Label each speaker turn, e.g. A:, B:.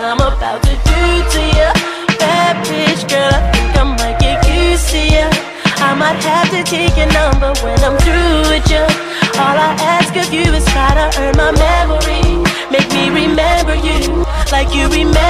A: I'm about to do to you. Bad bitch, girl, I think I might get used to you. I might have to take your number when I'm through with you. All I ask of you is try to earn my memory. Make me remember you like you remember